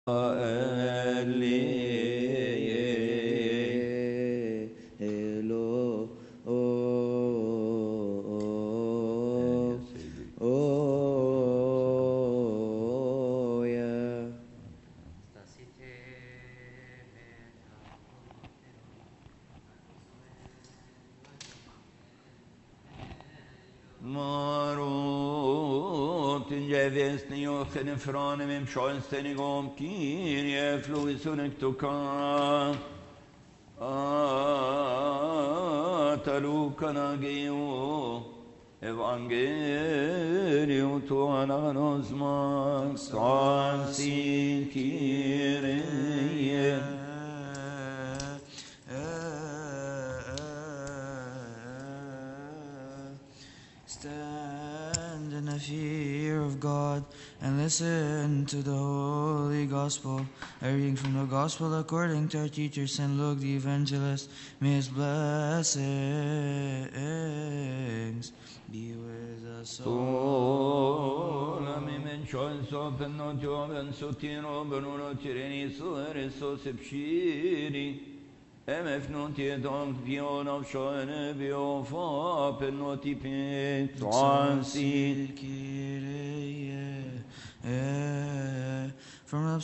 Frane Schoenstenigom Kyrie fluisunek tuka Talukanageo Evangelium tuananos max Tansi Kyrie Stand in the fear of God and listen to the Holy Gospel. A reading from the Gospel according to our teacher St. Luke the Evangelist. May his blessings be with us all. MF pion of Shoene Biofa Penoti Pin From the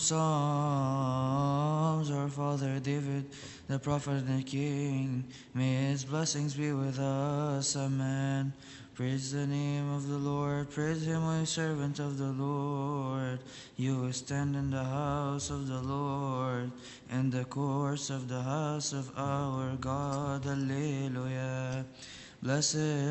Psalms, our Father David, the prophet and the King, may his blessings be with us. Amen. Praise the name of the Lord. Praise him, O servant of the Lord. You who stand in the house of the Lord, in the courts of the house of our God. Alleluia. Blessed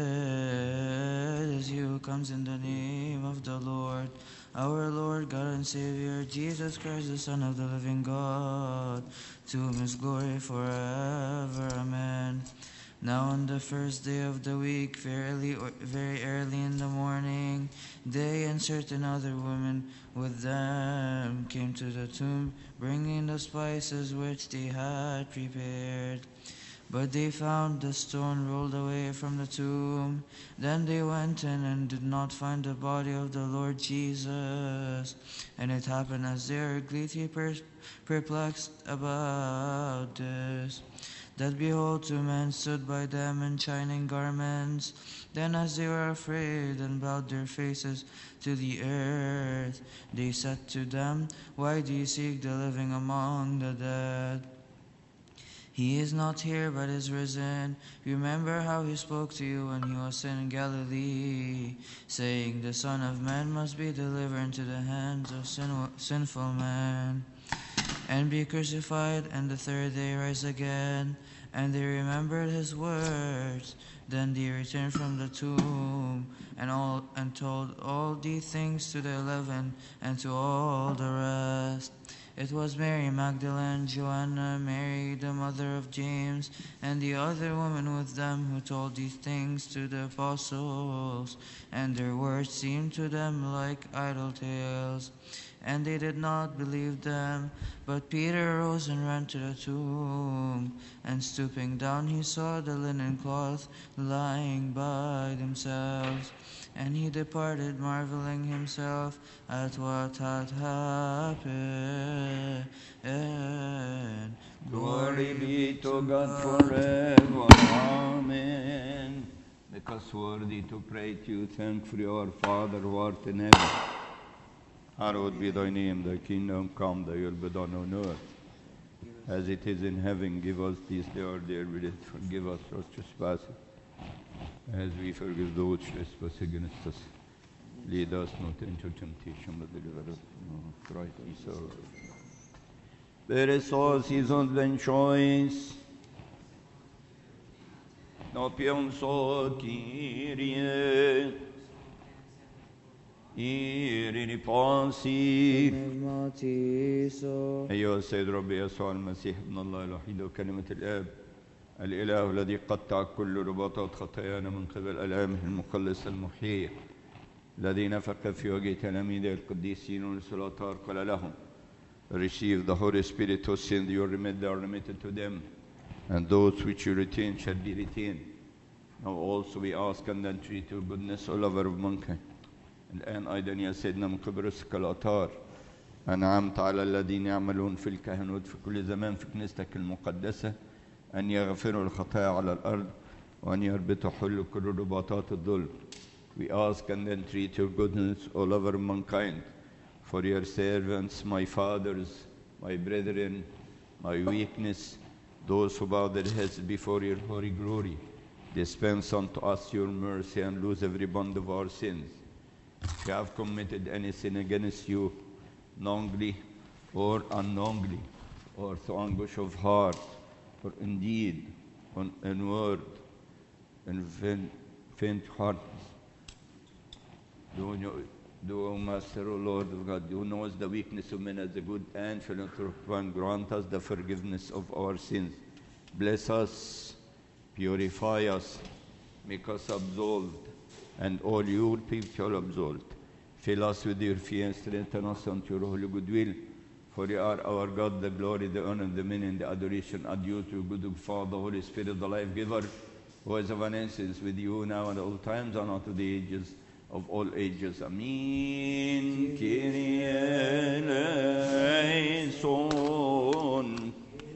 is he who comes in the name of the Lord. Our Lord, God and Savior, Jesus Christ, the Son of the living God, to whom is glory forever. Amen. Now on the first day of the week, very early in the morning, they and certain other women with them came to the tomb, bringing the spices which they had prepared. But they found the stone rolled away from the tomb. Then they went in and did not find the body of the Lord Jesus. And it happened as they were greatly perplexed about this, that behold, two men stood by them in shining garments. Then as they were afraid and bowed their faces to the earth, they said to them, Why do you seek the living among the dead? He is not here, but is risen. Remember how he spoke to you when he was in Galilee, saying, The Son of Man must be delivered into the hands of sinful men, and be crucified, and the third day rise again. And they remembered his words. Then they returned from the tomb, and told all these things to the 11 and to all the rest. It was Mary Magdalene, Joanna, Mary the mother of James, and the other woman with them who told these things to the apostles. And their words seemed to them like idle tales, and they did not believe them. But Peter rose and ran to the tomb, and stooping down he saw the linen cloth lying by themselves. And he departed, marveling himself at what had happened. Glory be to God forever. Amen. Make us worthy to pray to you, thankfully, our Father who art in heaven. Hallowed be thy name, thy kingdom come, thy will be done on earth as it is in heaven. Give us this day our daily bread. Forgive us our trespasses, as we forgive those who trespass against us. Lead us not into temptation, but deliver us from Christ Jesus. Beresos seasons then choice. No pion so Kyrie. إيري بانسي أيها السيد ربي يسوع المسيح ابن الله الوحيد وكلمة الآب الإله الذي قطع كل رباطات خطايانا من قبل ألامه المخلص المحيي الذي نفخ في وجه تلاميذه القديسين والسلاطار قال لهم Receive the Holy Spirit, whose sins you remit, they are remitted to them, and those which you retain shall be retained. Now also we ask and entreat your goodness, O lover of mankind. الآن أيضا يا سيدنا من قبل الأطهار أنعمت على الذين يعملون في الكهنوت في كل زمان في كنيستك المقدسة أن يغفروا الخطايا على الأرض وأن يربطوا حل كل رباطات الظلم. We ask and entreat your goodness all over mankind, for your servants, my fathers, my brethren, my weakness, those who bow their heads before your holy glory. Dispense unto us your mercy and loose every bond of our sins. If we have committed any sin against you, knowingly or unknowingly, or through anguish of heart, or in deed, in word, in faint heart, do, O Master, O Lord of God, who knows the weakness of men as a good and philanthropic one, grant us the forgiveness of our sins. Bless us, purify us, make us absolved, and all your people absolved. Fill us with your fear, strengthen us unto your holy goodwill. For you are our God, the glory, the honor, the meaning, and the adoration are due to good Father, Holy Spirit, the life giver, who is of an essence with you now and at all times and unto the ages of all ages. Amen. Kyrie eleison.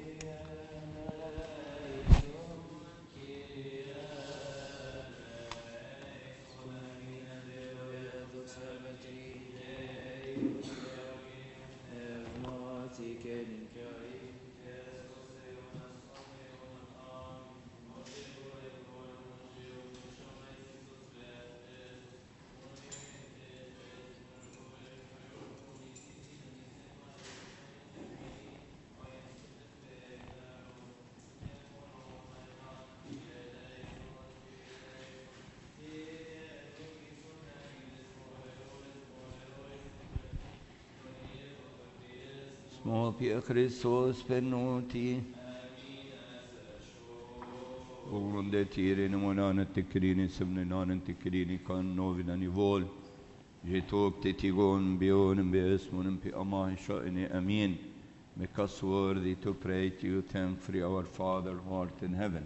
Small Pia Christos penoti. Onde tirin monan tikrini semnenan tikrini kan novinan ivol. Jitok titigon bion beesmun pi amah sha'ini amin. Make us worthy to pray to you, thankfully, our Father who art in heaven.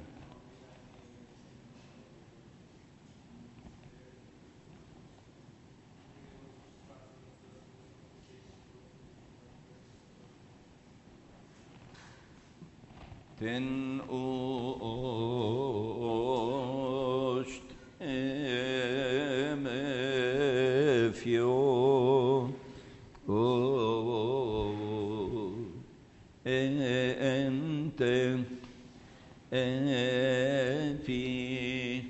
Ten ost emefio ente epi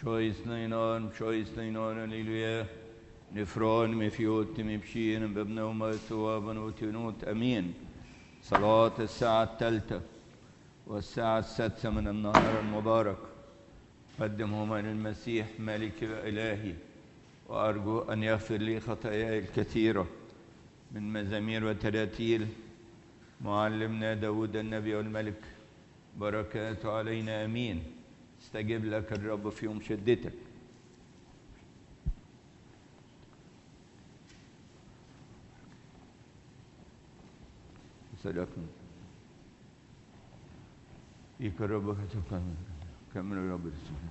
مشويس نينون هللويا نفرون مفيوت مبشين بابن ومسوابن وتنوت أمين. صلاة الساعة 3 والساعة 6 من النهار المبارك قدمهما للمسيح ملك وإلهي، وأرجو أن يغفر لي خطاياي الكثيرة من مزامير وتراتيل معلمنا داود النبي والملك، بركاته علينا أمين. استجب لك الرب في يوم شدتك. صدقنا فيك الرب كمل الرب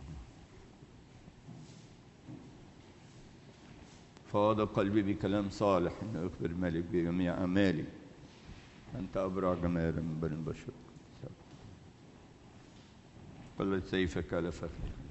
فاض قلبي بكلام صالح إنه يخبر الملك بجميع أعمالي. أنت أبرع جمالا من بني البشر. قلت سيفك على فخذك.